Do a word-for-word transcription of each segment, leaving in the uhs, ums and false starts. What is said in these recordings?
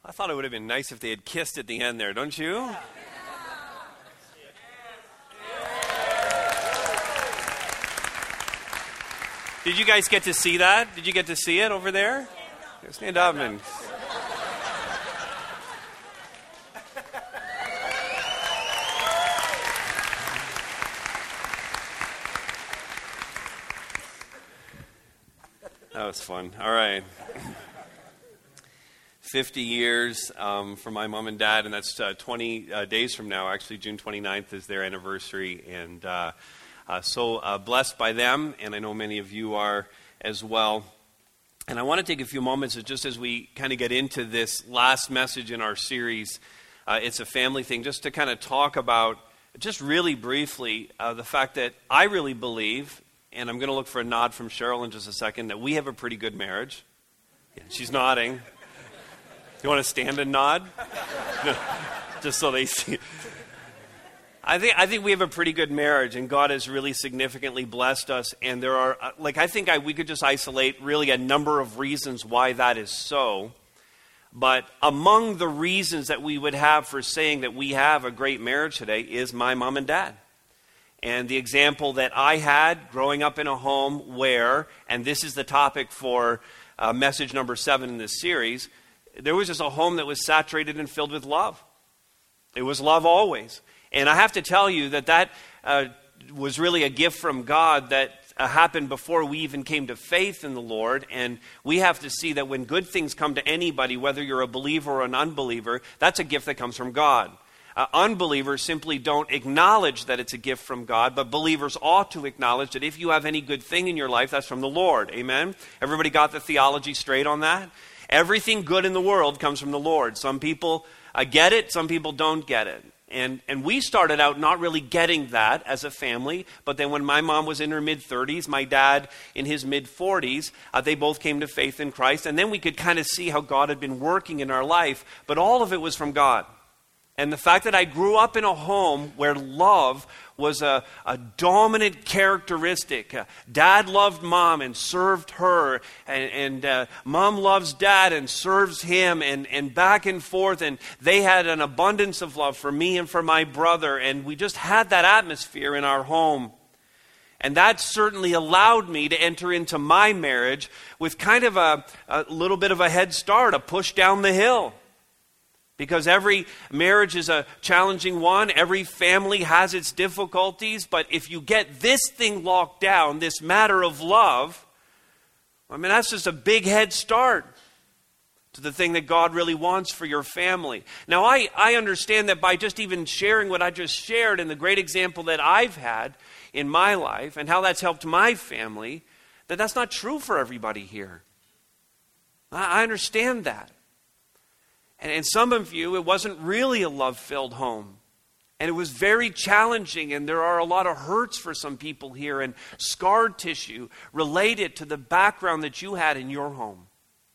I thought it would have been nice if they had kissed at the end there, don't you? Did you guys get to see that? Did you get to see it over there? Stand up and... That was fun. All right. fifty years um, for my mom and dad, and that's uh, twenty uh, days from now. Actually, June twenty-ninth is their anniversary, and uh, uh, so uh, blessed by them, and I know many of you are as well. And I want to take a few moments, just as we kind of get into this last message in our series, uh, It's a Family Thing, just to kind of talk about, just really briefly, uh, the fact that I really believe, and I'm going to look for a nod from Cheryl in just a second, that we have a pretty good marriage. Yeah, she's nodding. You want to stand and nod? No, just so they see. I think I think we have a pretty good marriage, and God has really significantly blessed us. And there are, like, I think I, we could just isolate really a number of reasons why that is so. But among the reasons that we would have for saying that we have a great marriage today is my mom and dad. And the example that I had growing up in a home where, and this is the topic for uh, message number seven in this series, there was just a home that was saturated and filled with love. It was love always. And I have to tell you that that uh, was really a gift from God that uh, happened before we even came to faith in the Lord. And we have to see that when good things come to anybody, whether you're a believer or an unbeliever, that's a gift that comes from God. Uh, unbelievers simply don't acknowledge that it's a gift from God, but believers ought to acknowledge that if you have any good thing in your life, that's from the Lord. Amen? Everybody got the theology straight on that? Everything good in the world comes from the Lord. Some people uh, get it, some people don't get it. And and we started out not really getting that as a family, but then when my mom was in her mid-thirties, my dad in his mid-forties, uh, they both came to faith in Christ. And then we could kind of see how God had been working in our life, but all of it was from God. And the fact that I grew up in a home where love was a, a dominant characteristic. Uh, dad loved mom and served her. And, and uh, mom loves dad and serves him. And, and back and forth. And they had an abundance of love for me and for my brother. And we just had that atmosphere in our home. And that certainly allowed me to enter into my marriage with kind of a, a little bit of a head start, a push down the hill. Because every marriage is a challenging one. Every family has its difficulties. But if you get this thing locked down, this matter of love, I mean, that's just a big head start to the thing that God really wants for your family. Now, I, I understand that by just even sharing what I just shared and the great example that I've had in my life and how that's helped my family, that that's not true for everybody here. I, I understand that. And in some of you, it wasn't really a love-filled home. And it was very challenging, and there are a lot of hurts for some people here and scarred tissue related to the background that you had in your home.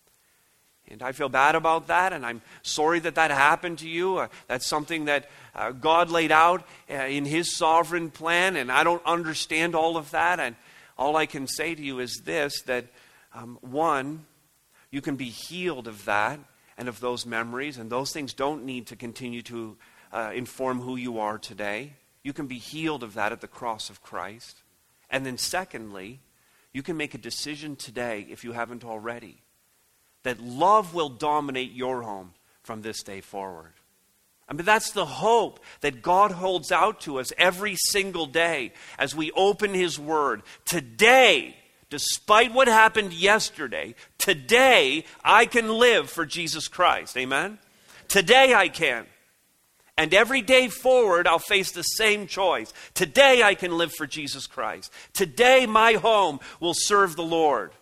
And I feel bad about that, and I'm sorry that that happened to you. Uh, that's something that uh, God laid out uh, in His sovereign plan, and I don't understand all of that. And all I can say to you is this, that um, one, you can be healed of that, and of those memories, and those things don't need to continue to uh, inform who you are today. You can be healed of that at the cross of Christ. And then secondly, you can make a decision today, if you haven't already, that love will dominate your home from this day forward. I mean, that's the hope that God holds out to us every single day as we open His Word. Today, despite what happened yesterday, today I can live for Jesus Christ. Amen? Today I can. And every day forward, I'll face the same choice. Today I can live for Jesus Christ. Today my home will serve the Lord.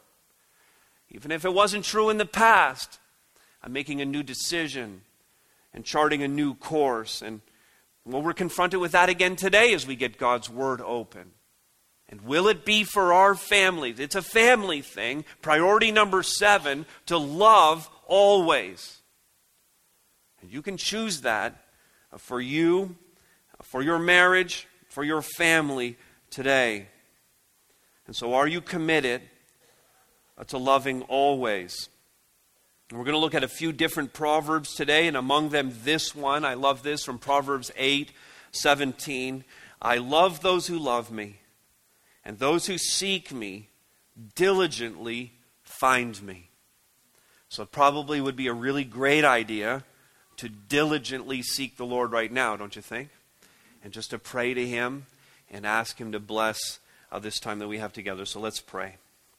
Even if it wasn't true in the past, I'm making a new decision and charting a new course. And well, we're confronted with that again today as we get God's Word open. And will it be for our families? It's a family thing. Priority number seven, to love always. And you can choose that for you, for your marriage, for your family today. And so are you committed to loving always? We're going to look at a few different Proverbs today, and among them this one. I love this from Proverbs eight seventeen. I love those who love me, and those who seek me diligently find me. So it probably would be a really great idea to diligently seek the Lord right now, don't you think? And just to pray to Him and ask Him to bless uh, this time that we have together. So let's pray.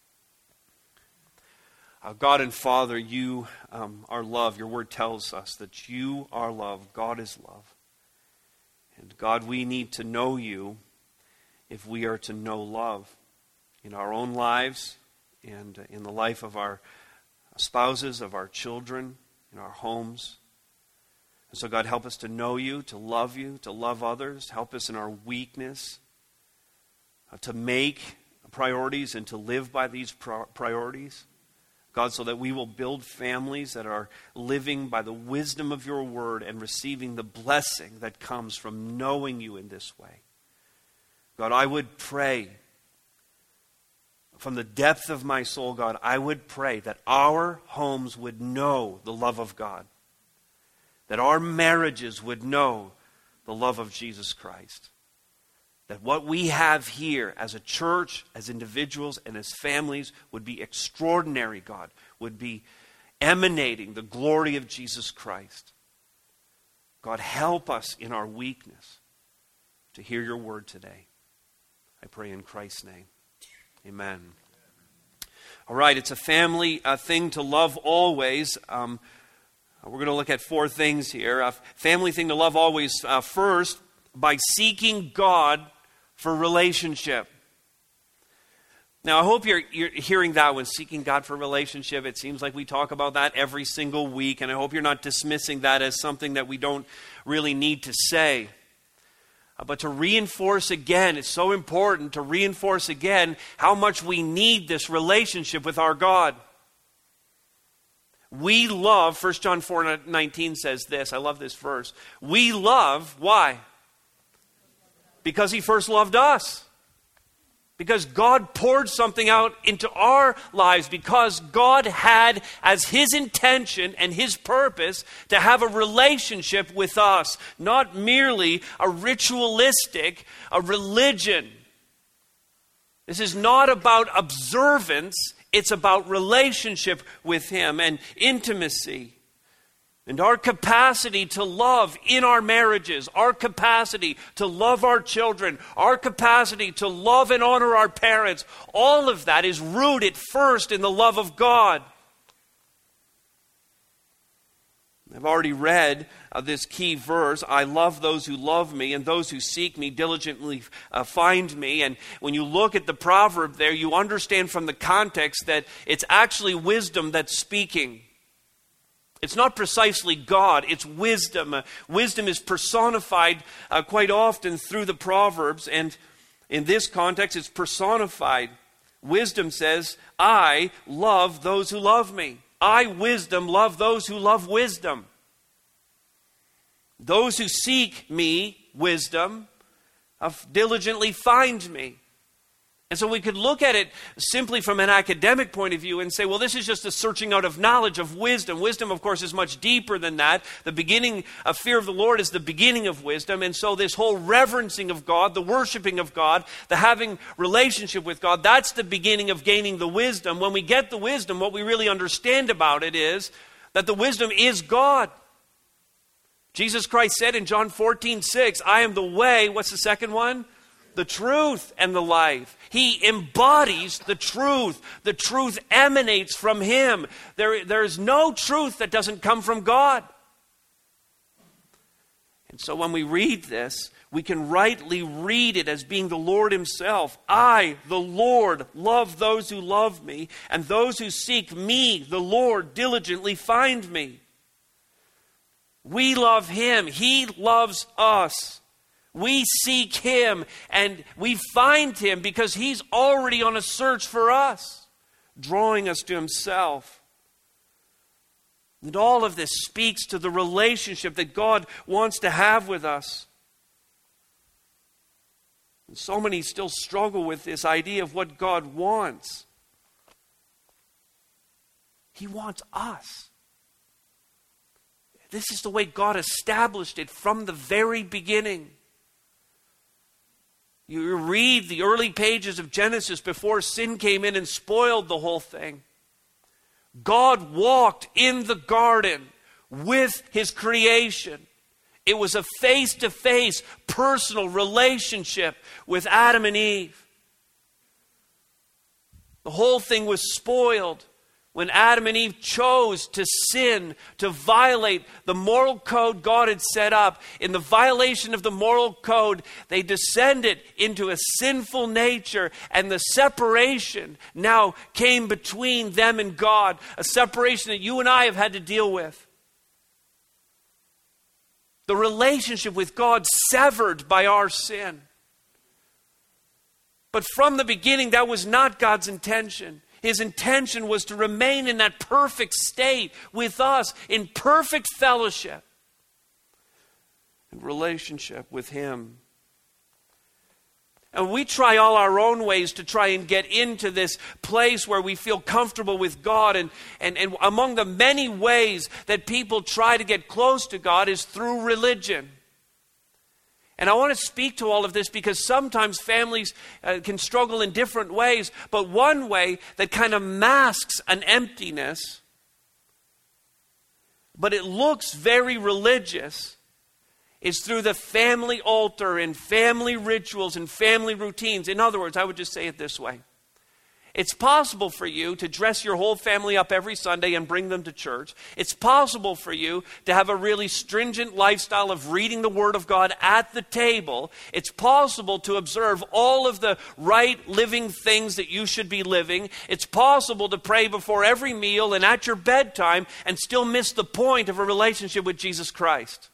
Uh, God and Father, you um, are love. Your word tells us that you are love. God is love. And God, we need to know you if we are to know love in our own lives and in the life of our spouses, of our children, in our homes. And so God, help us to know you, to love you, to love others. Help us in our weakness uh, to make priorities and to live by these pro- priorities. God, so that we will build families that are living by the wisdom of your word and receiving the blessing that comes from knowing you in this way. God, I would pray from the depth of my soul, God, I would pray that our homes would know the love of God. That our marriages would know the love of Jesus Christ. That what we have here as a church, as individuals, and as families would be extraordinary, God. Would be emanating the glory of Jesus Christ. God, help us in our weakness to hear your word today. I pray in Christ's name. Amen. All right, it's a family uh, thing to love always. Um, we're going to look at four things here. A family thing to love always. Uh, first, by seeking God for relationship. Now, I hope you're, you're hearing that one, seeking God for relationship. It seems like we talk about that every single week, and I hope you're not dismissing that as something that we don't really need to say. Uh, but to reinforce again, it's so important to reinforce again how much we need this relationship with our God. We love, First John four nineteen says this, I love this verse. We love, why? Because He first loved us. Because God poured something out into our lives. Because God had as His intention and His purpose to have a relationship with us. Not merely a ritualistic, a religion. This is not about observance. It's about relationship with Him and intimacy. And our capacity to love in our marriages, our capacity to love our children, our capacity to love and honor our parents, all of that is rooted first in the love of God. I've already read uh, this key verse, I love those who love me, and those who seek me diligently uh, find me. And when you look at the proverb there, you understand from the context that it's actually wisdom that's speaking. It's not precisely God, it's wisdom. Uh, wisdom is personified uh, quite often through the Proverbs, and in this context it's personified. Wisdom says, I love those who love me. I, wisdom, love those who love wisdom. Those who seek me, wisdom, uh, diligently find me. And so we could look at it simply from an academic point of view and say, well, this is just a searching out of knowledge of wisdom. Wisdom, of course, is much deeper than that. The beginning of fear of the Lord is the beginning of wisdom. And so this whole reverencing of God, the worshiping of God, the having relationship with God, that's the beginning of gaining the wisdom. When we get the wisdom, what we really understand about it is that the wisdom is God. Jesus Christ said in John fourteen six, I am the way, what's the second one? The truth and the life. He embodies the truth. The truth emanates from Him. There, there is no truth that doesn't come from God. And so when we read this, we can rightly read it as being the Lord Himself. I, the Lord, love those who love me, and those who seek me, the Lord, diligently find me. We love Him. He loves us. We seek Him and we find Him because He's already on a search for us, drawing us to Himself. And all of this speaks to the relationship that God wants to have with us. And so many still struggle with this idea of what God wants. He wants us. This is the way God established it from the very beginning. You read the early pages of Genesis before sin came in and spoiled the whole thing. God walked in the garden with his creation. It was a face-to-face personal relationship with Adam and Eve. The whole thing was spoiled when Adam and Eve chose to sin, to violate the moral code God had set up. In the violation of the moral code, they descended into a sinful nature, and the separation now came between them and God, a separation that you and I have had to deal with. The relationship with God severed by our sin. But from the beginning, that was not God's intention. His intention was to remain in that perfect state with us, in perfect fellowship and relationship with him. And we try all our own ways to try and get into this place where we feel comfortable with God. And, and, and among the many ways that people try to get close to God is through religion. And I want to speak to all of this because sometimes families uh, can struggle in different ways. But one way that kind of masks an emptiness, but it looks very religious, is through the family altar and family rituals and family routines. In other words, I would just say it this way. It's possible for you to dress your whole family up every Sunday and bring them to church. It's possible for you to have a really stringent lifestyle of reading the Word of God at the table. It's possible to observe all of the right living things that you should be living. It's possible to pray before every meal and at your bedtime and still miss the point of a relationship with Jesus Christ.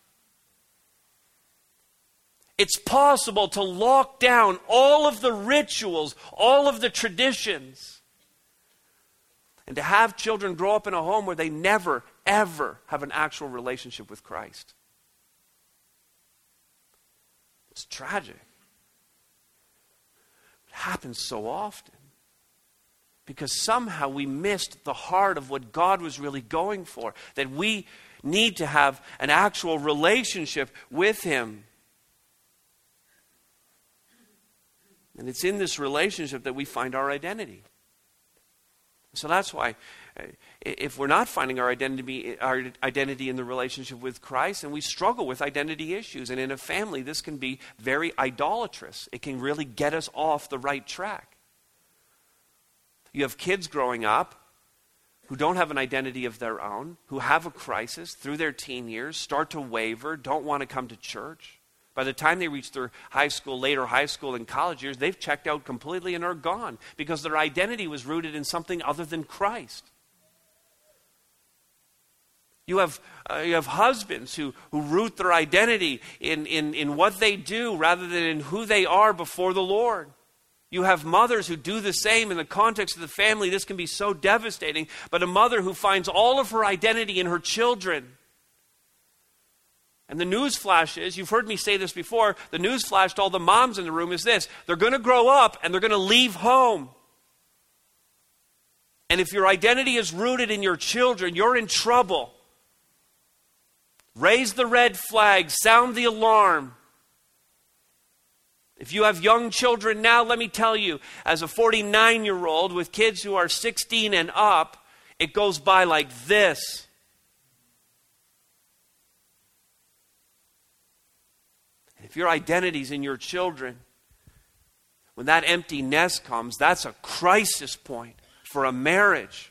It's possible to lock down all of the rituals, all of the traditions, and to have children grow up in a home where they never, ever have an actual relationship with Christ. It's tragic. It happens so often because somehow we missed the heart of what God was really going for, that we need to have an actual relationship with him. And it's in this relationship that we find our identity. So that's why if we're not finding our identity, our identity in the relationship with Christ, and we struggle with identity issues. And in a family, this can be very idolatrous. It can really get us off the right track. You have kids growing up who don't have an identity of their own, who have a crisis through their teen years, start to waver, don't want to come to church. By the time they reach their high school, later high school and college years, they've checked out completely and are gone because their identity was rooted in something other than Christ. You have uh, you have husbands who, who root their identity in, in, in what they do rather than in who they are before the Lord. You have mothers who do the same in the context of the family. This can be so devastating. But a mother who finds all of her identity in her children. And the news flash is, you've heard me say this before, the news flash to all the moms in the room is this: they're going to grow up and they're going to leave home. And if your identity is rooted in your children, you're in trouble. Raise the red flag, sound the alarm. If you have young children now, let me tell you, as a forty-nine-year-old with kids who are sixteen and up, it goes by like this. If your identity's in your children, when that empty nest comes, that's a crisis point for a marriage.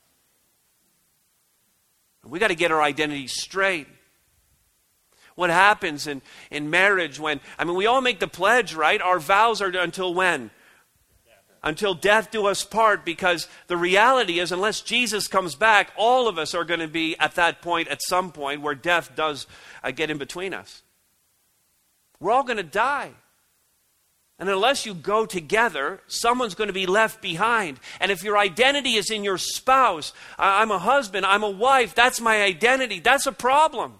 We got to get our identity straight. What happens in, in marriage when, I mean, we all make the pledge, right? Our vows are until when? Until death do us part, because the reality is, unless Jesus comes back, all of us are going to be at that point, at some point, where death does uh, get in between us. We're all going to die. And unless you go together, someone's going to be left behind. And if your identity is in your spouse, I'm a husband, I'm a wife, that's my identity, that's a problem.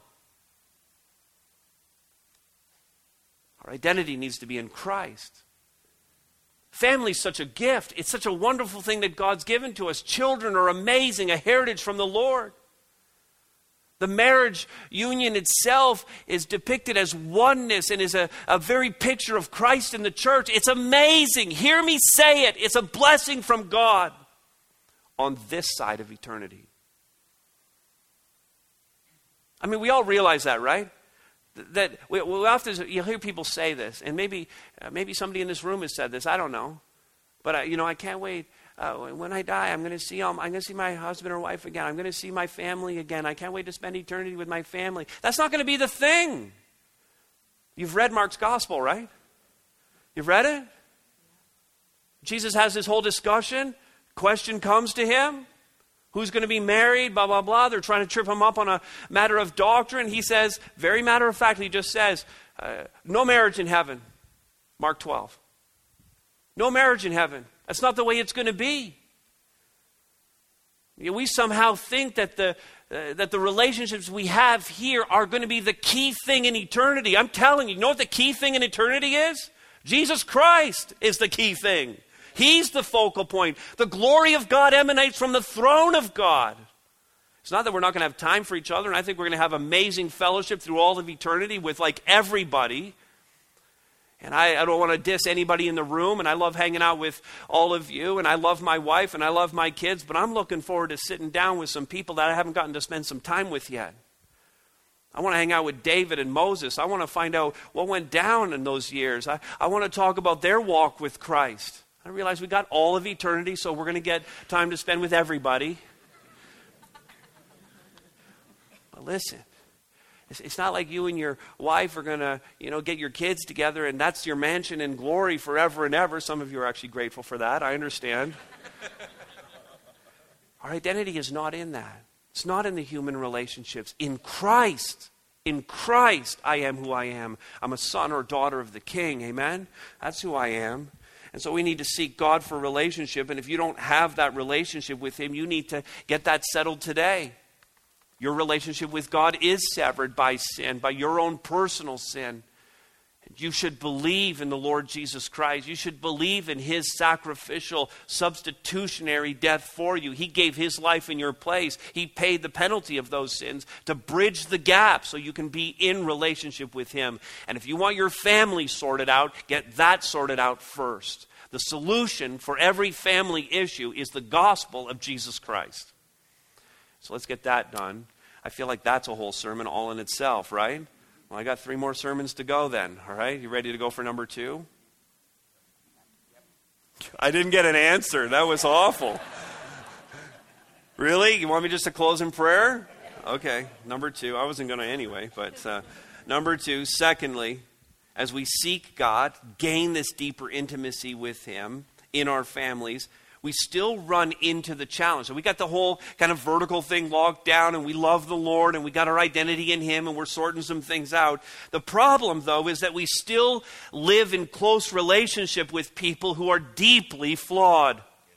Our identity needs to be in Christ. Family's such a gift. It's such a wonderful thing that God's given to us. Children are amazing, a heritage from the Lord. The marriage union itself is depicted as oneness and is a, a very picture of Christ in the church. It's amazing. Hear me say it. It's a blessing from God on this side of eternity. I mean, we all realize that, right? That we, we often, you'll hear people say this, and maybe uh, maybe somebody in this room has said this. I don't know. But, I, you know, I can't wait. Uh, when I die, I'm going to see all, I'm going to see my husband or wife again. I'm going to see my family again. I can't wait to spend eternity with my family. That's not going to be the thing. You've read Mark's gospel, right? You've read it? Jesus has this whole discussion. Question comes to him. Who's going to be married? Blah, blah, blah. They're trying to trip him up on a matter of doctrine. He says, very matter of fact, he just says, uh, no marriage in heaven. Mark twelve. No marriage in heaven. That's not the way it's going to be. We somehow think that the uh, that the relationships we have here are going to be the key thing in eternity. I'm telling you, you know what the key thing in eternity is? Jesus Christ is the key thing. He's the focal point. The glory of God emanates from the throne of God. It's not that we're not going to have time for each other, and I think we're going to have amazing fellowship through all of eternity with like everybody. And I, I don't want to diss anybody in the room, and I love hanging out with all of you, and I love my wife, and I love my kids, but I'm looking forward to sitting down with some people that I haven't gotten to spend some time with yet. I want to hang out with David and Moses. I want to find out what went down in those years. I, I want to talk about their walk with Christ. I realize we got all of eternity, so we're going to get time to spend with everybody. But listen. It's not like you and your wife are going to, you know, get your kids together and that's your mansion in glory forever and ever. Some of you are actually grateful for that. I understand. Our identity is not in that. It's not in the human relationships. In Christ, in Christ, I am who I am. I'm a son or daughter of the King. Amen? That's who I am. And so we need to seek God for relationship. And if you don't have that relationship with Him, you need to get that settled today. Your relationship with God is severed by sin, by your own personal sin. You should believe in the Lord Jesus Christ. You should believe in His sacrificial, substitutionary death for you. He gave His life in your place. He paid the penalty of those sins to bridge the gap so you can be in relationship with Him. And if you want your family sorted out, get that sorted out first. The solution for every family issue is the gospel of Jesus Christ. So let's get that done. I feel like that's a whole sermon all in itself, right? Well, I got three more sermons to go then, all right? You ready to go for number two? I didn't get an answer. That was awful. Really? You want me just to close in prayer? Okay, number two. I wasn't going to anyway, but uh, number two, secondly, as we seek God, gain this deeper intimacy with Him in our families, we still run into the challenge. So we got the whole kind of vertical thing locked down and we love the Lord and we got our identity in Him and we're sorting some things out. The problem, though, is that we still live in close relationship with people who are deeply flawed.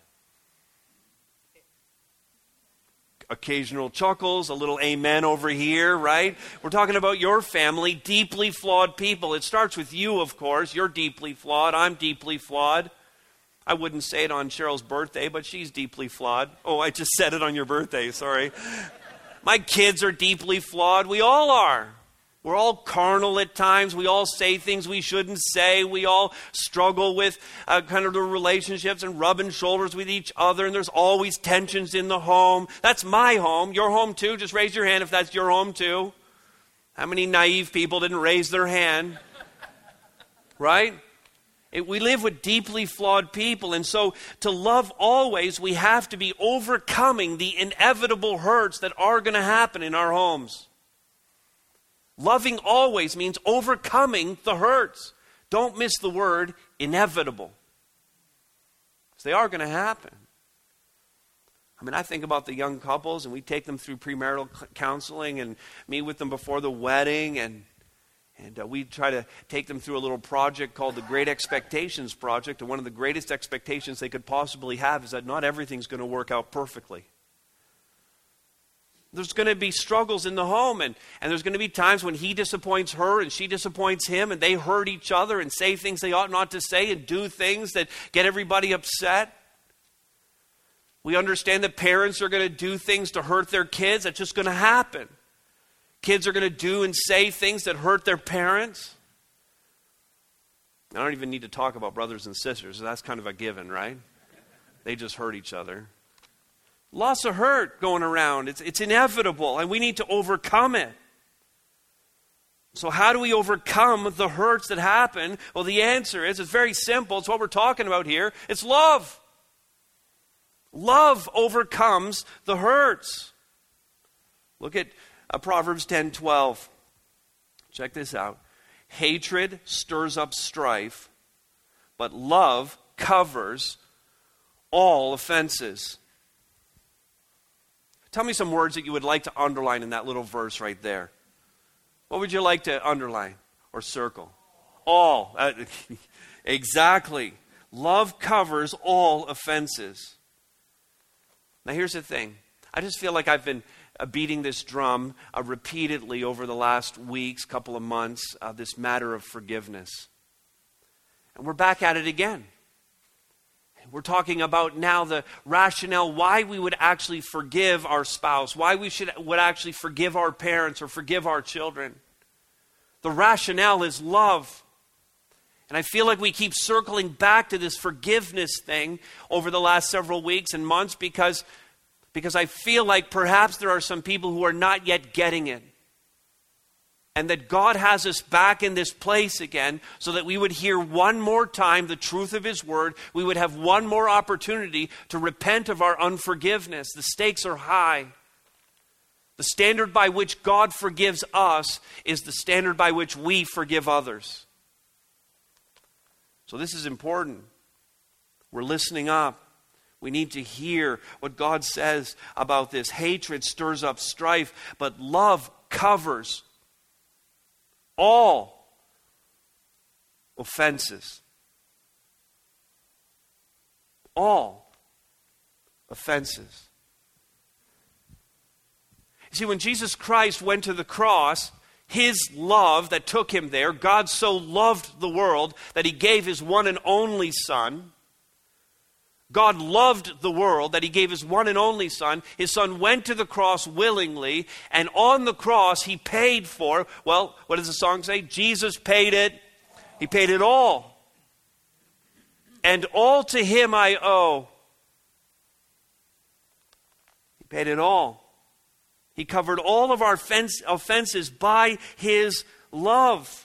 Occasional chuckles, a little amen over here, right? We're talking about your family, deeply flawed people. It starts with you, of course. You're deeply flawed. I'm deeply flawed. I wouldn't say it on Cheryl's birthday, but she's deeply flawed. Oh, I just said it on your birthday, sorry. My kids are deeply flawed. We all are. We're all carnal at times. We all say things we shouldn't say. We all struggle with uh, kind of the relationships and rubbing shoulders with each other. And there's always tensions in the home. That's my home. Your home too. Just raise your hand if that's your home too. How many naive people didn't raise their hand? Right? It, we live with deeply flawed people, and so to love always, we have to be overcoming the inevitable hurts that are going to happen in our homes. Loving always means overcoming the hurts. Don't miss the word inevitable, because they are going to happen. I mean, I think about the young couples, and we take them through premarital counseling and meet with them before the wedding, and And uh, we try to take them through a little project called the Great Expectations Project. And one of the greatest expectations they could possibly have is that not everything's going to work out perfectly. There's going to be struggles in the home. And, and there's going to be times when he disappoints her and she disappoints him. And they hurt each other and say things they ought not to say and do things that get everybody upset. We understand that parents are going to do things to hurt their kids. That's just going to happen. Kids are going to do and say things that hurt their parents. I don't even need to talk about brothers and sisters. That's kind of a given, right? They just hurt each other. Lots of hurt going around. It's, it's inevitable, and we need to overcome it. So how do we overcome the hurts that happen? Well, the answer is, it's very simple. It's what we're talking about here. It's love. Love overcomes the hurts. Look at uh, Proverbs ten twelve. Check this out. Hatred stirs up strife, but love covers all offenses. Tell me some words that you would like to underline in that little verse right there. What would you like to underline or circle? All. Uh, exactly. Love covers all offenses. Now here's the thing. I just feel like I've been uh, beating this drum uh, repeatedly over the last weeks, couple of months, uh, this matter of forgiveness. And we're back at it again. We're talking about now the rationale why we would actually forgive our spouse, why we should would actually forgive our parents or forgive our children. The rationale is love. And I feel like we keep circling back to this forgiveness thing over the last several weeks and months because, because I feel like perhaps there are some people who are not yet getting it. And that God has us back in this place again so that we would hear one more time the truth of His Word. We would have one more opportunity to repent of our unforgiveness. The stakes are high. The standard by which God forgives us is the standard by which we forgive others. So this is important. We're listening up. We need to hear what God says about this. Hatred stirs up strife, but love covers all offenses. All offenses. You see, when Jesus Christ went to the cross, His love that took Him there, God so loved the world that He gave His one and only Son. God loved the world that He gave His one and only Son. His Son went to the cross willingly, and on the cross He paid for, well, what does the song say? Jesus paid it. He paid it all. And all to Him I owe. He paid it all. He covered all of our offenses by His love.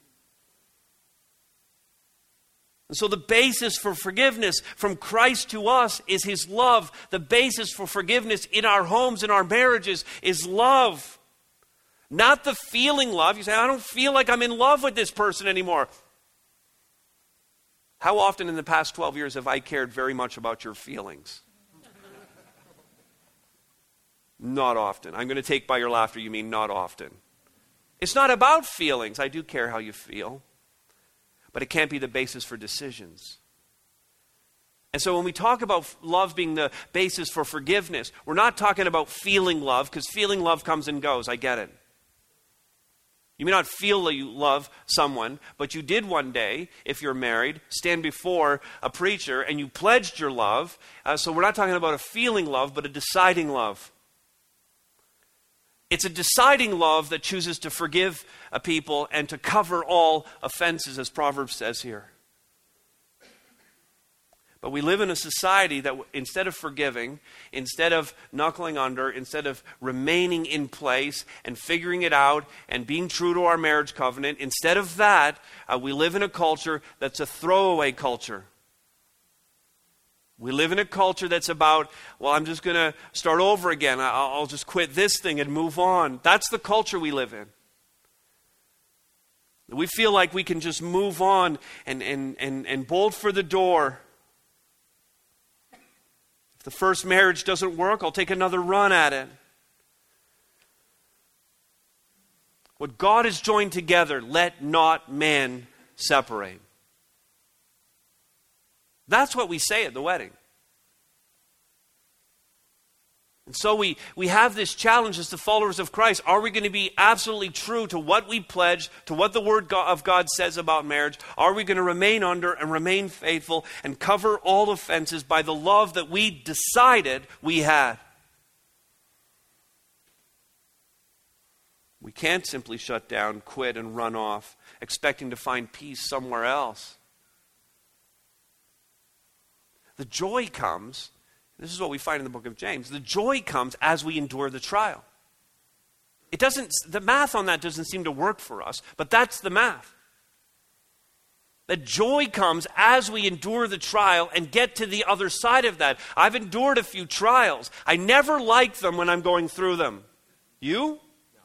And so the basis for forgiveness from Christ to us is His love. The basis for forgiveness in our homes, in our marriages, is love. Not the feeling love. You say, I don't feel like I'm in love with this person anymore. How often in the past twelve years have I cared very much about your feelings? Not often. I'm going to take by your laughter, you mean not often. It's not about feelings. I do care how you feel. But it can't be the basis for decisions. And so when we talk about love being the basis for forgiveness, we're not talking about feeling love, because feeling love comes and goes. I get it. You may not feel that you love someone, but you did one day, if you're married, stand before a preacher and you pledged your love. Uh, so we're not talking about a feeling love, but a deciding love. It's a deciding love that chooses to forgive a people and to cover all offenses, as Proverbs says here. But we live in a society that instead of forgiving, instead of knuckling under, instead of remaining in place and figuring it out and being true to our marriage covenant, instead of that, uh, we live in a culture that's a throwaway culture. We live in a culture that's about, well, I'm just going to start over again. I'll, I'll just quit this thing and move on. That's the culture we live in. We feel like we can just move on and, and, and, and bolt for the door. If the first marriage doesn't work, I'll take another run at it. What God has joined together, let not man separate. That's what we say at the wedding. And so we, we have this challenge as the followers of Christ. Are we going to be absolutely true to what we pledge, to what the Word of God says about marriage? Are we going to remain under and remain faithful and cover all offenses by the love that we decided we had? We can't simply shut down, quit, and run off, expecting to find peace somewhere else. The joy comes, this is what we find in the book of James, the joy comes as we endure the trial. It doesn't, the math on that doesn't seem to work for us, but that's the math. The joy comes as we endure the trial and get to the other side of that. I've endured a few trials. I never like them when I'm going through them. You?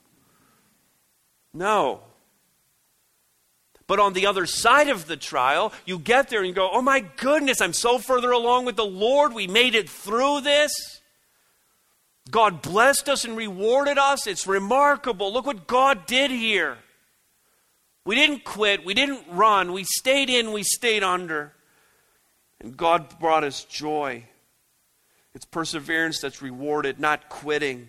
No. But on the other side of the trial, you get there and you go, oh my goodness, I'm so further along with the Lord. We made it through this. God blessed us and rewarded us. It's remarkable. Look what God did here. We didn't quit. We didn't run. We stayed in. We stayed under. And God brought us joy. It's perseverance that's rewarded, not quitting.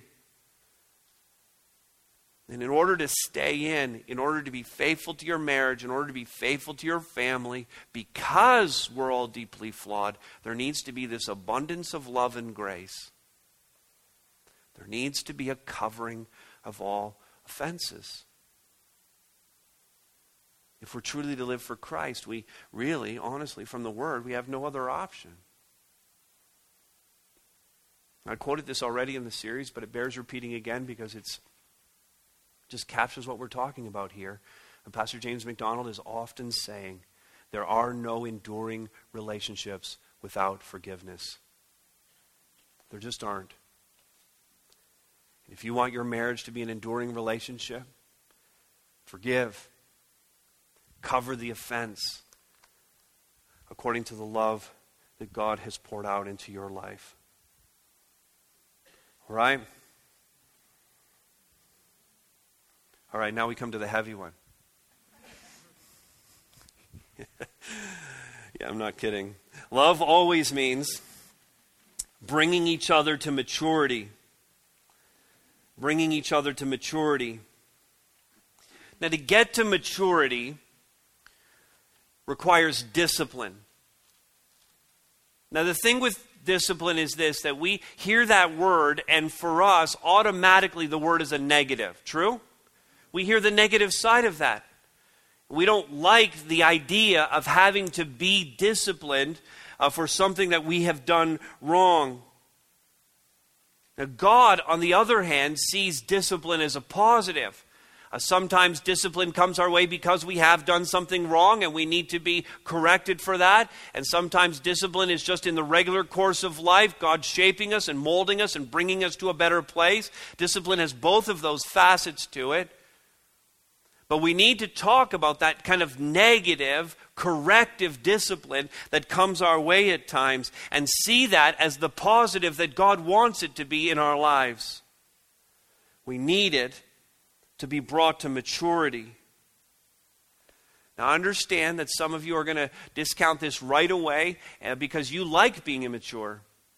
And in order to stay in, in order to be faithful to your marriage, in order to be faithful to your family, because we're all deeply flawed, there needs to be this abundance of love and grace. There needs to be a covering of all offenses. If we're truly to live for Christ, we really, honestly, from the Word, we have no other option. I quoted this already in the series, but it bears repeating again because it's just captures what we're talking about here. And Pastor James MacDonald is often saying, there are no enduring relationships without forgiveness. There just aren't. If you want your marriage to be an enduring relationship, forgive. Cover the offense according to the love that God has poured out into your life. All right? All right, now we come to the heavy one. Yeah, I'm not kidding. Love always means bringing each other to maturity. Bringing each other to maturity. Now, to get to maturity requires discipline. Now, the thing with discipline is this, that we hear that word, and for us, automatically the word is a negative. True? We hear the negative side of that. We don't like the idea of having to be disciplined uh, for something that we have done wrong. Now, God, on the other hand, sees discipline as a positive. Uh, sometimes discipline comes our way because we have done something wrong and we need to be corrected for that. And sometimes discipline is just in the regular course of life, God shaping us and molding us and bringing us to a better place. Discipline has both of those facets to it. But we need to talk about that kind of negative, corrective discipline that comes our way at times and see that as the positive that God wants it to be in our lives. We need it to be brought to maturity. Now, understand that some of you are going to discount this right away uh, because you like being immature.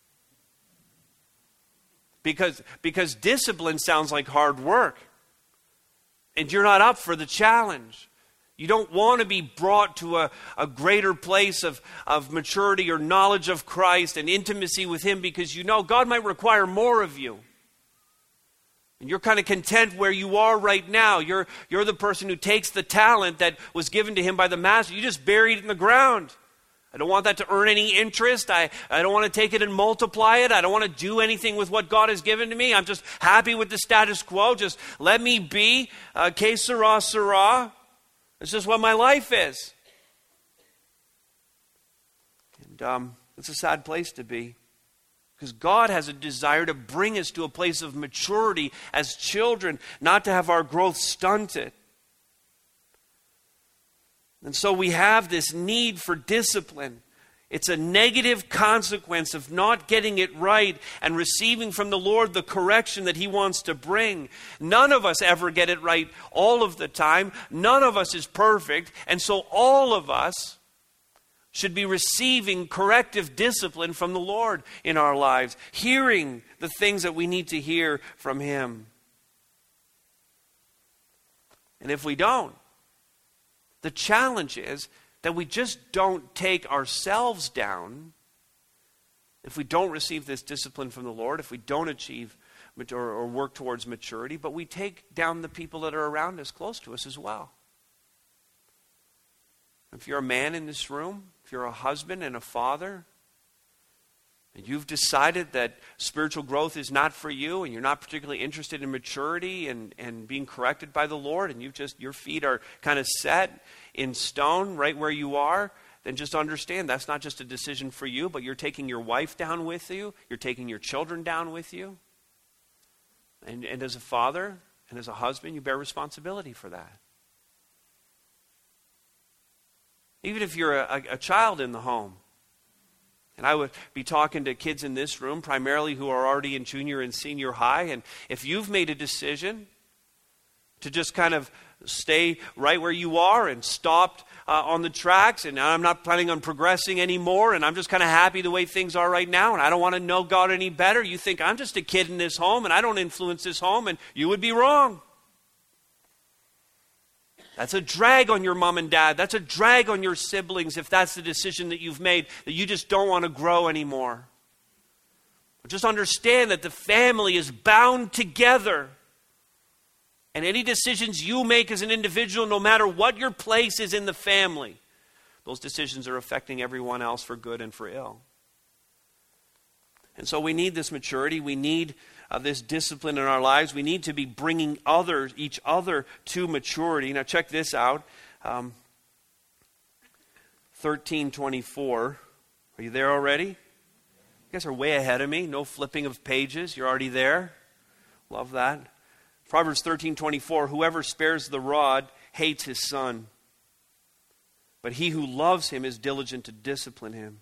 Because, because discipline sounds like hard work. And you're not up for the challenge. You don't want to be brought to a, a greater place of, of maturity or knowledge of Christ and intimacy with Him because you know God might require more of you. And you're kind of content where you are right now. You're, you're the person who takes the talent that was given to him by the master. You just bury it in the ground. I don't want that to earn any interest. I, I don't want to take it and multiply it. I don't want to do anything with what God has given to me. I'm just happy with the status quo. Just let me be. Uh, que sera, sera. It's just what my life is. And um, it's a sad place to be. Because God has a desire to bring us to a place of maturity as children, not to have our growth stunted. And so we have this need for discipline. It's a negative consequence of not getting it right and receiving from the Lord the correction that He wants to bring. None of us ever get it right all of the time. None of us is perfect. And so all of us should be receiving corrective discipline from the Lord in our lives, hearing the things that we need to hear from Him. And if we don't, the challenge is that we just don't take ourselves down. If we don't receive this discipline from the Lord, if we don't achieve or, or work towards maturity, but we take down the people that are around us, close to us as well. If you're a man in this room, if you're a husband and a father, and you've decided that spiritual growth is not for you, and you're not particularly interested in maturity and, and being corrected by the Lord, and you've just, your feet are kind of set in stone right where you are, then just understand that's not just a decision for you, but you're taking your wife down with you, you're taking your children down with you. And, and as a father and as a husband, you bear responsibility for that. Even if you're a, a child in the home, and I would be talking to kids in this room, primarily who are already in junior and senior high, and if you've made a decision to just kind of stay right where you are and stopped uh, on the tracks, and I'm not planning on progressing anymore, and I'm just kind of happy the way things are right now, and I don't want to know God any better, you think I'm just a kid in this home, and I don't influence this home, and you would be wrong. That's a drag on your mom and dad. That's a drag on your siblings if that's the decision that you've made, that you just don't want to grow anymore. But just understand that the family is bound together. And any decisions you make as an individual, no matter what your place is in the family, those decisions are affecting everyone else for good and for ill. And so we need this maturity. We need uh, this discipline in our lives. We need to be bringing others, each other to maturity. Now check this out. Um, thirteen twenty-four. Are you there already? You guys are way ahead of me. No flipping of pages. You're already there. Love that. Proverbs thirteen twenty-four. Whoever spares the rod hates his son, but he who loves him is diligent to discipline him.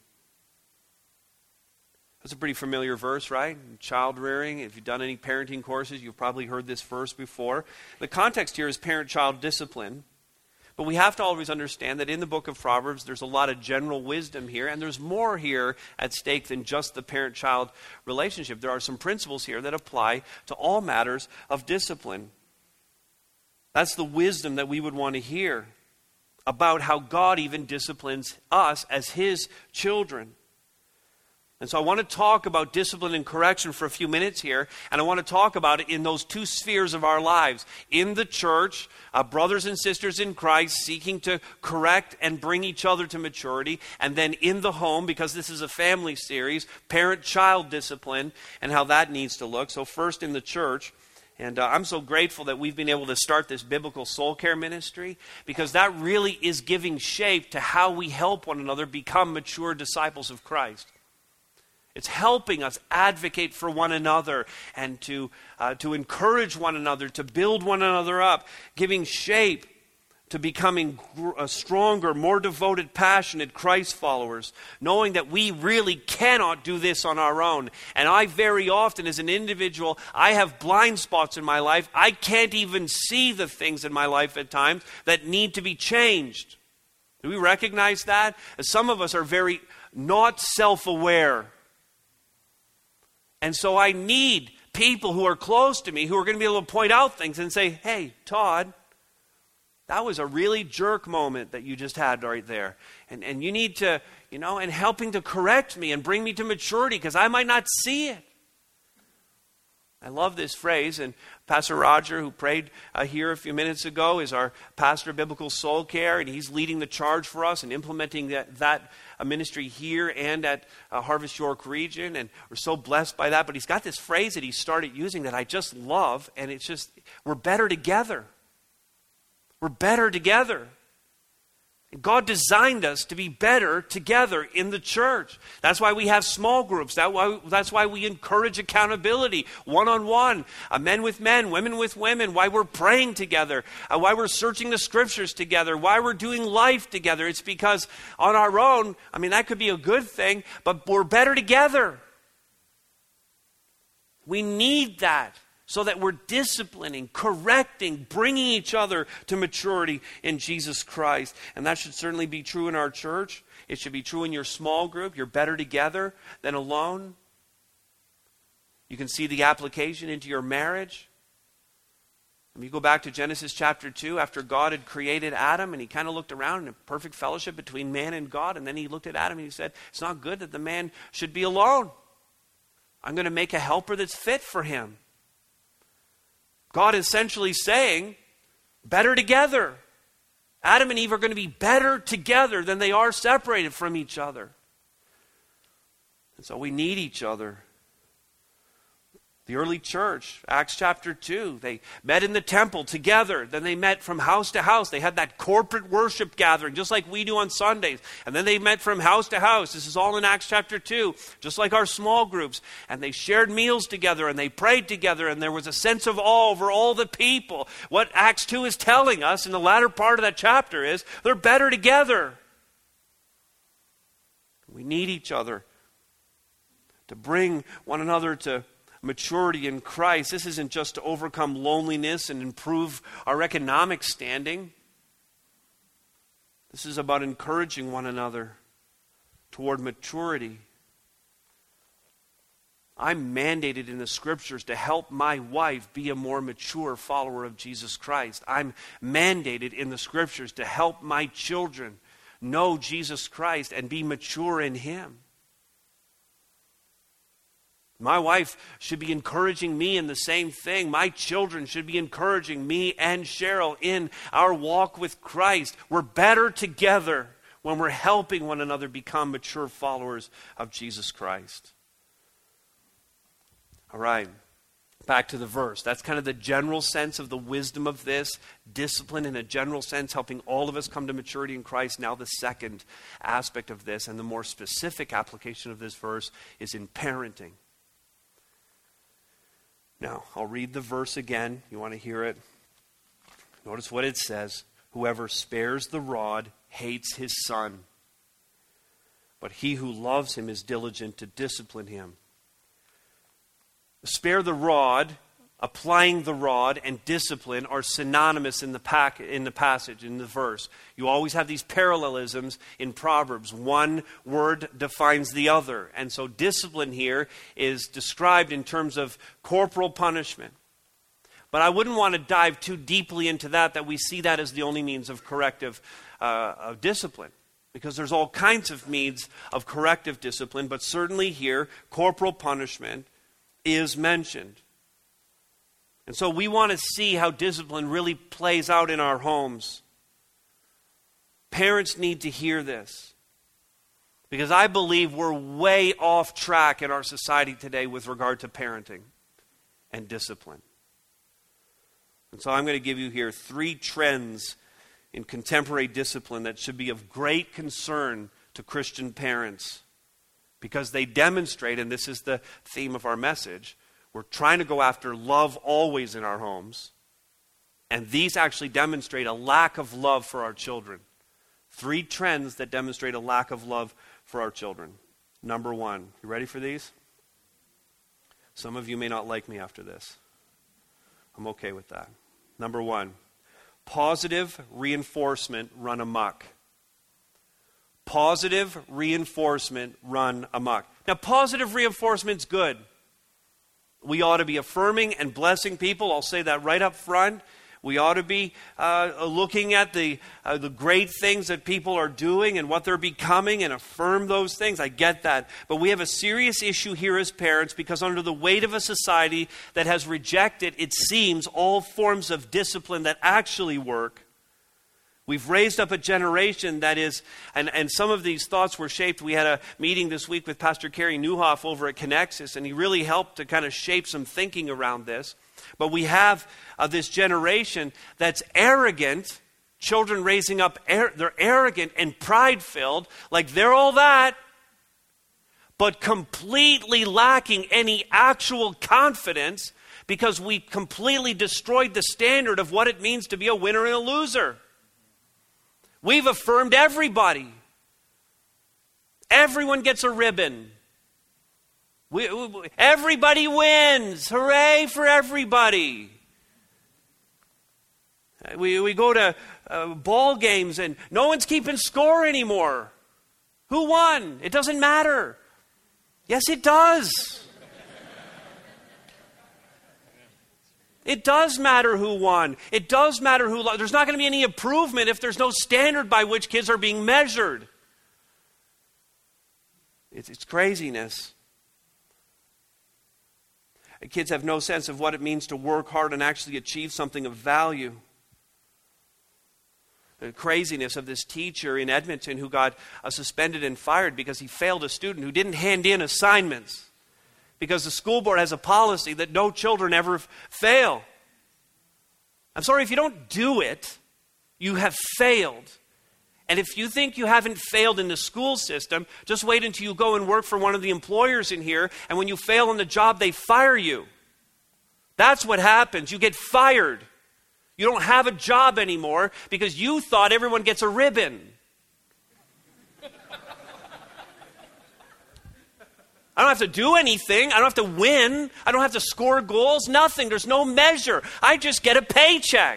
That's a pretty familiar verse, right? Child rearing. If you've done any parenting courses, you've probably heard this verse before. The context here is parent-child discipline. But we have to always understand that in the book of Proverbs, there's a lot of general wisdom here, and there's more here at stake than just the parent-child relationship. There are some principles here that apply to all matters of discipline. That's the wisdom that we would want to hear about how God even disciplines us as His children. And so I want to talk about discipline and correction for a few minutes here, and I want to talk about it in those two spheres of our lives. In the church, uh, brothers and sisters in Christ seeking to correct and bring each other to maturity, and then in the home, because this is a family series, parent-child discipline and how that needs to look. So first in the church, and uh, I'm so grateful that we've been able to start this biblical soul care ministry, because that really is giving shape to how we help one another become mature disciples of Christ. It's helping us advocate for one another and to, uh, to encourage one another, to build one another up, giving shape to becoming gr- uh, stronger, more devoted, passionate Christ followers, knowing that we really cannot do this on our own. And I very often, as an individual, I have blind spots in my life. I can't even see the things in my life at times that need to be changed. Do we recognize that? As some of us are very not self-aware. And so I need people who are close to me who are going to be able to point out things and say, hey, Todd, that was a really jerk moment that you just had right there. And, and you need to, you know, and helping to correct me and bring me to maturity because I might not see it. I love this phrase, and Pastor Roger, who prayed uh, here a few minutes ago, is our pastor of biblical soul care, and he's leading the charge for us and implementing that, that uh, ministry here and at uh, Harvest York Region, and we're so blessed by that. But he's got this phrase that he started using that I just love, and it's just, we're better together. We're better together. God designed us to be better together in the church. That's why we have small groups. That why, that's why we encourage accountability, one-on-one, uh, men with men, women with women, why we're praying together, uh, why we're searching the scriptures together, why we're doing life together. It's because on our own, I mean, that could be a good thing, but we're better together. We need that. So that we're disciplining, correcting, bringing each other to maturity in Jesus Christ. And that should certainly be true in our church. It should be true in your small group. You're better together than alone. You can see the application into your marriage. When you go back to Genesis chapter two, after God had created Adam, and he kind of looked around in perfect fellowship between man and God, and then he looked at Adam and he said, it's not good that the man should be alone. I'm going to make a helper that's fit for him. God is essentially saying, better together. Adam and Eve are going to be better together than they are separated from each other. And so we need each other. The early church, Acts chapter two, they met in the temple together. Then they met from house to house. They had that corporate worship gathering, just like we do on Sundays. And then they met from house to house. This is all in Acts chapter two, just like our small groups. And they shared meals together, and they prayed together, and there was a sense of awe over all the people. What Acts two is telling us in the latter part of that chapter is they're better together. We need each other to bring one another to maturity in Christ. This isn't just to overcome loneliness and improve our economic standing. This is about encouraging one another toward maturity. I'm mandated in the scriptures to help my wife be a more mature follower of Jesus Christ. I'm mandated in the scriptures to help my children know Jesus Christ and be mature in Him. My wife should be encouraging me in the same thing. My children should be encouraging me and Cheryl in our walk with Christ. We're better together when we're helping one another become mature followers of Jesus Christ. All right, back to the verse. That's kind of the general sense of the wisdom of this. Discipline in a general sense, helping all of us come to maturity in Christ. Now the second aspect of this, and the more specific application of this verse, is in parenting. Now, I'll read the verse again. You want to hear it? Notice what it says. Whoever spares the rod hates his son, but he who loves him is diligent to discipline him. Spare the rod, applying the rod, and discipline are synonymous in the pack, in the passage, in the verse. You always have these parallelisms in Proverbs. One word defines the other. And so discipline here is described in terms of corporal punishment. But I wouldn't want to dive too deeply into that, that we see that as the only means of corrective uh, of discipline. Because there's all kinds of means of corrective discipline, but certainly here, corporal punishment is mentioned. And so we want to see how discipline really plays out in our homes. Parents need to hear this, because I believe we're way off track in our society today with regard to parenting and discipline. And so I'm going to give you here three trends in contemporary discipline that should be of great concern to Christian parents, because they demonstrate, and this is the theme of our message, we're trying to go after love always in our homes. And these actually demonstrate a lack of love for our children. Three trends that demonstrate a lack of love for our children. Number one, you ready for these? Some of you may not like me after this. I'm okay with that. Number one, positive reinforcement run amok. Positive reinforcement run amok. Now, positive reinforcement's good. We ought to be affirming and blessing people. I'll say that right up front. We ought to be uh, looking at the uh, the great things that people are doing and what they're becoming and affirm those things. I get that. But we have a serious issue here as parents, because under the weight of a society that has rejected, it seems, all forms of discipline that actually work, we've raised up a generation that is, and, and some of these thoughts were shaped. We had a meeting this week with Pastor Kerry Newhoff over at Connexus, and he really helped to kind of shape some thinking around this. But we have uh, this generation that's arrogant, children raising up, ar- they're arrogant and pride-filled, like they're all that, but completely lacking any actual confidence, because we completely destroyed the standard of what it means to be a winner and a loser. We've affirmed everybody. Everyone gets a ribbon. We, we, everybody wins. Hooray for everybody. We, we go to uh, ball games and no one's keeping score anymore. Who won? It doesn't matter. Yes, it does. It does matter who won. It does matter who lost. There's not going to be any improvement if there's no standard by which kids are being measured. It's, it's craziness. Kids have no sense of what it means to work hard and actually achieve something of value. The craziness of this teacher in Edmonton who got uh, suspended and fired because he failed a student who didn't hand in assignments. Because the school board has a policy that no children ever f- fail. I'm sorry, if you don't do it, you have failed. And if you think you haven't failed in the school system, just wait until you go and work for one of the employers in here, and when you fail on the job, they fire you. That's what happens. You get fired. You don't have a job anymore because you thought everyone gets a ribbon. I don't have to do anything. I don't have to win. I don't have to score goals. Nothing. There's no measure. I just get a paycheck.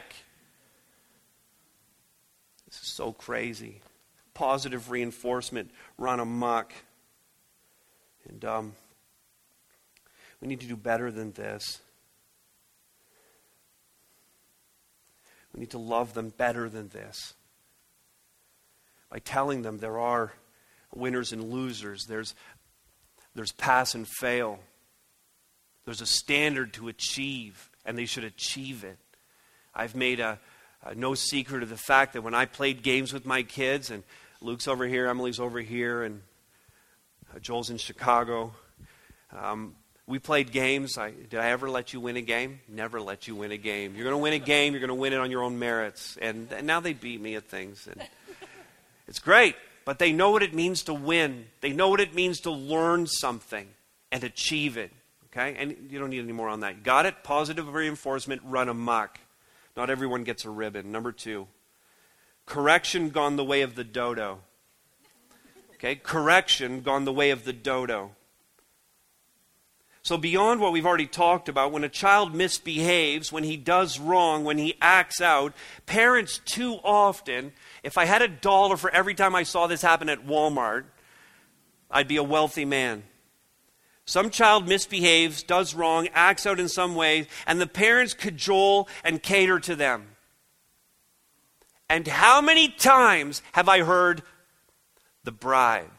This is so crazy. Positive reinforcement run amok. And um, we need to do better than this. We need to love them better than this. By telling them there are winners and losers. There's, there's pass and fail. There's a standard to achieve, and they should achieve it. I've made a, a no secret of the fact that when I played games with my kids, and Luke's over here, Emily's over here, and uh, Joel's in Chicago, um, we played games. I, did I ever let you win a game? Never let you win a game. You're going to win a game. You're going to win it on your own merits. And, and now they beat me at things. And it's great, but they know what it means to win. They know what it means to learn something and achieve it. Okay? And you don't need any more on that. You got it? Positive reinforcement, run amok. Not everyone gets a ribbon. Number two, correction gone the way of the dodo. Okay? Correction gone the way of the dodo. So beyond what we've already talked about, when a child misbehaves, when he does wrong, when he acts out, parents too often, if I had a dollar for every time I saw this happen at Walmart, I'd be a wealthy man. Some child misbehaves, does wrong, acts out in some way, and the parents cajole and cater to them. And how many times have I heard the bribe?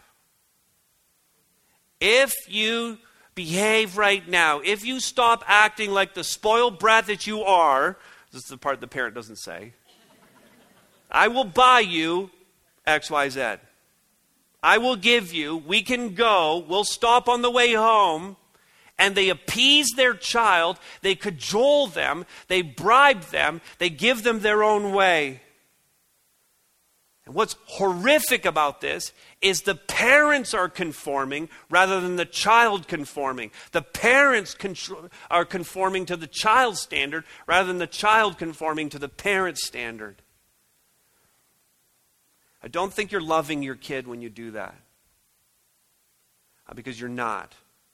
If you behave right now, if you stop acting like the spoiled brat that you are, this is the part the parent doesn't say, I will buy you X Y Z. I will give you, we can go, we'll stop on the way home, and they appease their child, they cajole them, they bribe them, they give them their own way. And what's horrific about this is the parents are conforming rather than the child conforming. The parents contr- are conforming to the child's standard rather than the child conforming to the parent's standard. I don't think you're loving your kid when you do that. Because you're not.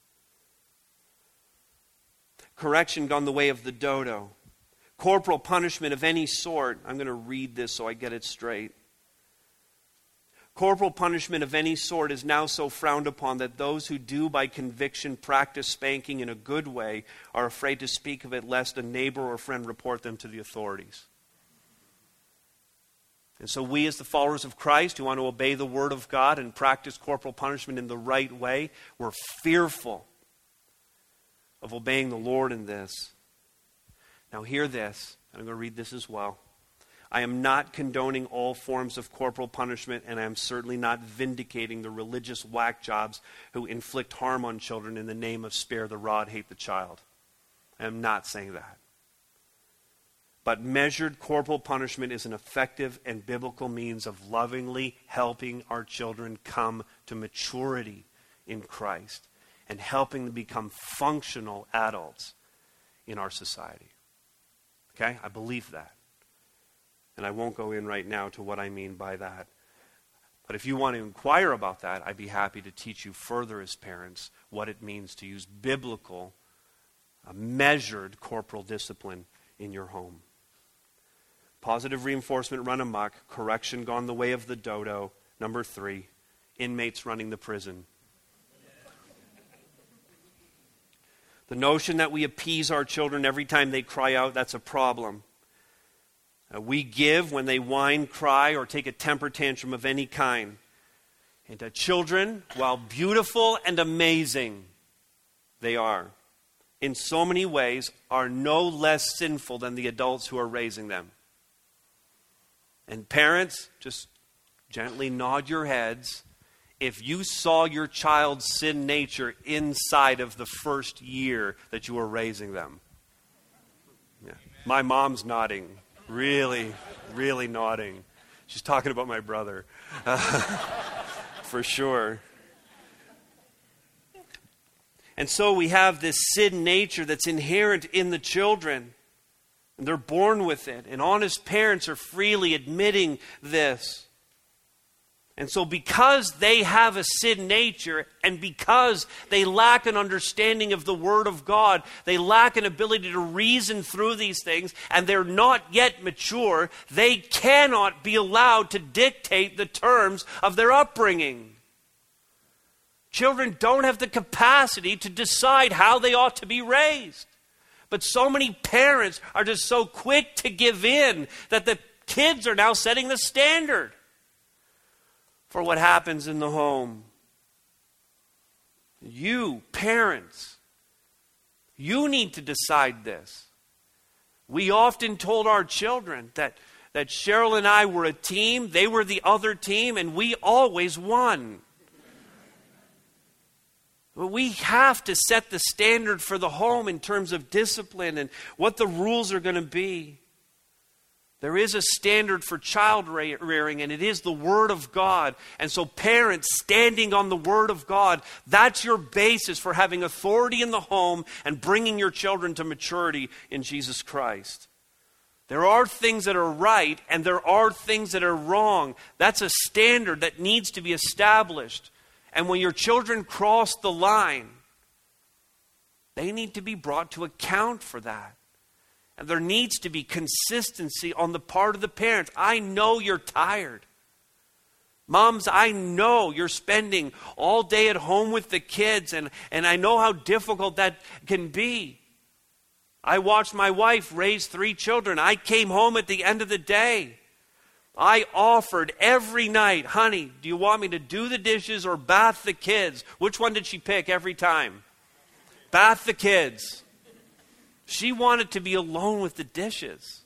Correction gone the way of the dodo. Corporal punishment of any sort. I'm going to read this so I get it straight. Corporal punishment of any sort is now so frowned upon that those who do by conviction practice spanking in a good way are afraid to speak of it lest a neighbor or friend report them to the authorities. And so we as the followers of Christ who want to obey the Word of God and practice corporal punishment in the right way, we're fearful of obeying the Lord in this. Now hear this, and I'm going to read this as well. I am not condoning all forms of corporal punishment, and I am certainly not vindicating the religious whack jobs who inflict harm on children in the name of spare the rod, hate the child. I am not saying that. But measured corporal punishment is an effective and biblical means of lovingly helping our children come to maturity in Christ and helping them become functional adults in our society. Okay? I believe that. And I won't go in right now to what I mean by that. But if you want to inquire about that, I'd be happy to teach you further as parents what it means to use biblical, uh, measured corporal discipline in your home. Positive reinforcement run amok, correction gone the way of the dodo. Number three, inmates running the prison. The notion that we appease our children every time they cry out, that's a problem. Uh, we give when they whine, cry, or take a temper tantrum of any kind. And uh, children, while beautiful and amazing, they are. in so many ways, are no less sinful than the adults who are raising them. And parents, just gently nod your heads if you saw your child's sin nature inside of the first year that you were raising them. Yeah. My mom's nodding. Really, really nodding. She's talking about my brother. Uh, for sure. And so we have this sin nature that's inherent in the children. And they're born with it. And honest parents are freely admitting this. And so because they have a sin nature and because they lack an understanding of the Word of God, they lack an ability to reason through these things, and they're not yet mature, they cannot be allowed to dictate the terms of their upbringing. Children don't have the capacity to decide how they ought to be raised. But so many parents are just so quick to give in that the kids are now setting the standard for what happens in the home. You, parents, you need to decide this. We often told our children that, that Cheryl and I were a team, they were the other team, and we always won. But we have to set the standard for the home in terms of discipline and what the rules are going to be. There is a standard for child rearing, and it is the Word of God. And so parents standing on the Word of God, that's your basis for having authority in the home and bringing your children to maturity in Jesus Christ. There are things that are right, and there are things that are wrong. That's a standard that needs to be established. And when your children cross the line, they need to be brought to account for that. And there needs to be consistency on the part of the parents. I know you're tired. Moms, I know you're spending all day at home with the kids, and, and I know how difficult that can be. I watched my wife raise three children. I came home at the end of the day. I offered every night, honey, do you want me to do the dishes or bath the kids? Which one did she pick every time? Bath the kids. She wanted to be alone with the dishes.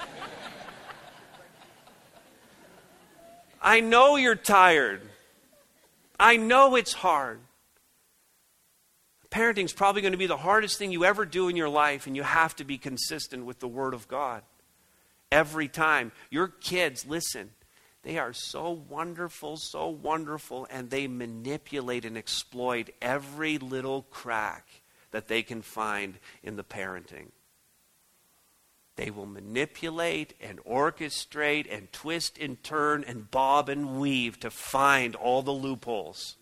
I know you're tired. I know it's hard. Parenting is probably going to be the hardest thing you ever do in your life, and you have to be consistent with the Word of God. Every time. Your kids, listen, they are so wonderful, so wonderful, and they manipulate and exploit every little crack that they can find in the parenting. They will manipulate and orchestrate and twist and turn and bob and weave to find all the loopholes.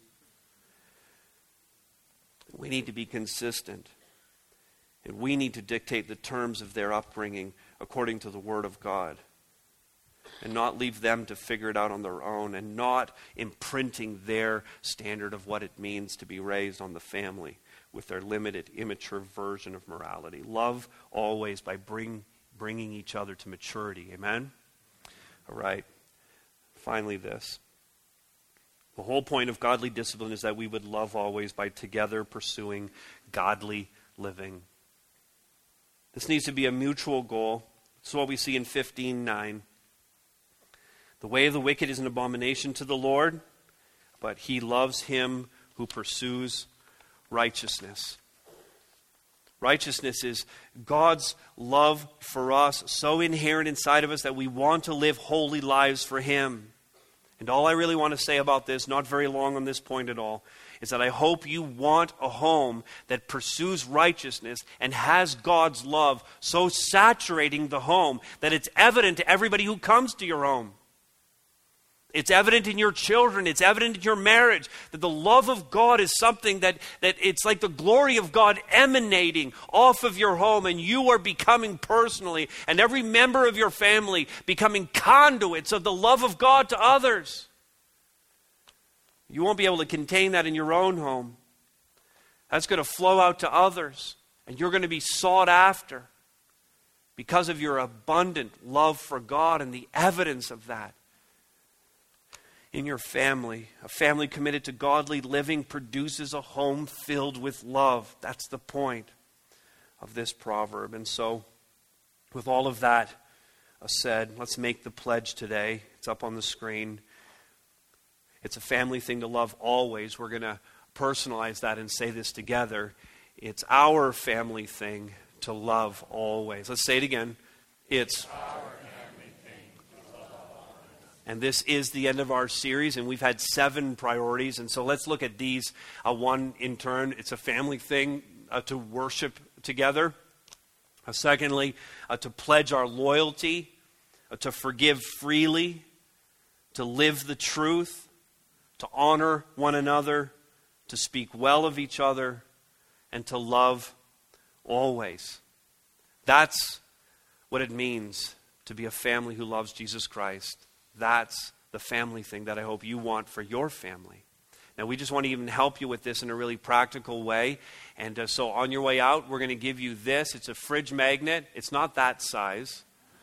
We need to be consistent. And we need to dictate the terms of their upbringing according to the Word of God. And not leave them to figure it out on their own, and not imprinting their standard of what it means to be raised on the family with their limited, immature version of morality. Love always by bring, bringing each other to maturity. Amen? All right. Finally, this. The whole point of godly discipline is that we would love always by together pursuing godly living. This needs to be a mutual goal. This is what we see in fifteen nine. The way of the wicked is an abomination to the Lord, but he loves him who pursues righteousness. Righteousness is God's love for us, so inherent inside of us that we want to live holy lives for him. And all I really want to say about this, not very long on this point at all, is that I hope you want a home that pursues righteousness and has God's love so saturating the home that it's evident to everybody who comes to your home. It's evident in your children. It's evident in your marriage that the love of God is something that, that it's like the glory of God emanating off of your home, and you are becoming personally, and every member of your family becoming conduits of the love of God to others. You won't be able to contain that in your own home. That's going to flow out to others, and you're going to be sought after because of your abundant love for God and the evidence of that. In your family, a family committed to godly living produces a home filled with love. That's the point. of this proverb. And so, with all of that said, let's make the pledge today. It's up on the screen. It's a family thing to love always. We're going to personalize that and say this together. It's our family thing to love always. Let's say it again. It's our family thing to love always. And this is the end of our series, and we've had seven priorities. And so let's look at these uh, one in turn. It's a family thing uh, to worship together. Uh, secondly, uh, to pledge our loyalty, uh, to forgive freely, to live the truth, to honor one another, to speak well of each other, and to love always. That's what it means to be a family who loves Jesus Christ. That's the family thing that I hope you want for your family. Now, we just want to even help you with this in a really practical way. And uh, so on your way out, we're going to give you this. It's a fridge magnet. It's not that size.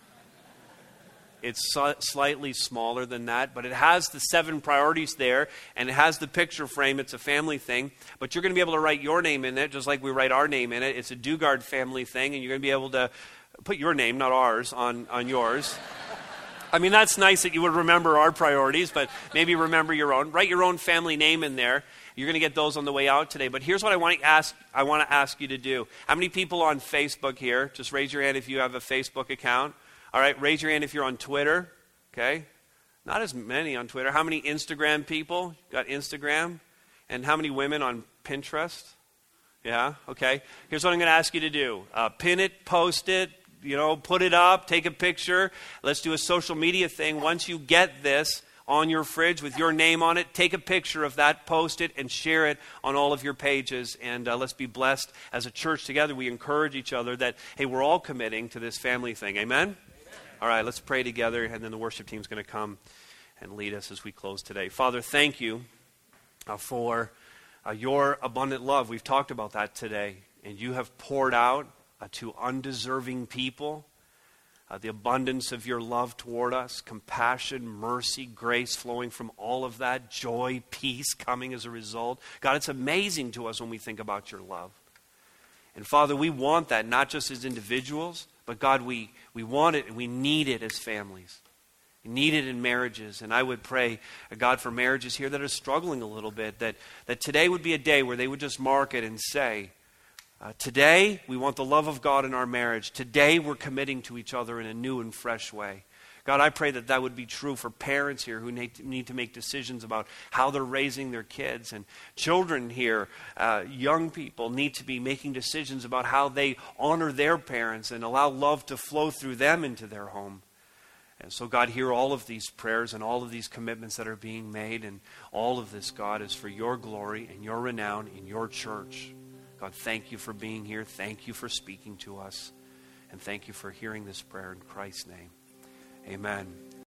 It's so, slightly smaller than that, but it has the seven priorities there, and it has the picture frame. It's a family thing, but you're going to be able to write your name in it, just like we write our name in it. It's a Dugard family thing, and you're going to be able to put your name, not ours, on, on yours. I mean, that's nice that you would remember our priorities, but maybe remember your own. Write your own family name in there. You're going to get those on the way out today. But here's what I want to ask I want to ask you to do. How many people on Facebook here? Just raise your hand if you have a Facebook account. All right, raise your hand if you're on Twitter. Okay? Not as many on Twitter. How many Instagram people got Instagram? And how many women on Pinterest? Yeah? Okay. Here's what I'm going to ask you to do. Uh, pin it, post it, you know, put it up, take a picture. Let's do a social media thing. Once you get this on your fridge with your name on it, take a picture of that, post it, and share it on all of your pages. And uh, let's be blessed as a church together. We encourage each other that, hey, we're all committing to this family thing. Amen? Amen. All right, let's pray together, and then the worship team's going to come and lead us as we close today. Father, thank you uh, for uh, your abundant love. We've talked about that today, and you have poured out uh, to undeserving people uh, the abundance of your love toward us, compassion, mercy, grace flowing from all of that, joy, peace coming as a result. God, it's amazing to us when we think about your love. And Father, we want that not just as individuals, but God, we, we want it and we need it as families. We need it in marriages. And I would pray, uh, God, for marriages here that are struggling a little bit, that, that today would be a day where they would just mark it and say, uh, today we want the love of God in our marriage. Today we're committing to each other in a new and fresh way. God, I pray that that would be true for parents here who need to, need to make decisions about how they're raising their kids. And children here, uh, young people, need to be making decisions about how they honor their parents and allow love to flow through them into their home. And so, God, hear all of these prayers and all of these commitments that are being made. And all of this, God, is for your glory and your renown in your church. God, thank you for being here. Thank you for speaking to us. And thank you for hearing this prayer in Christ's name. Amen.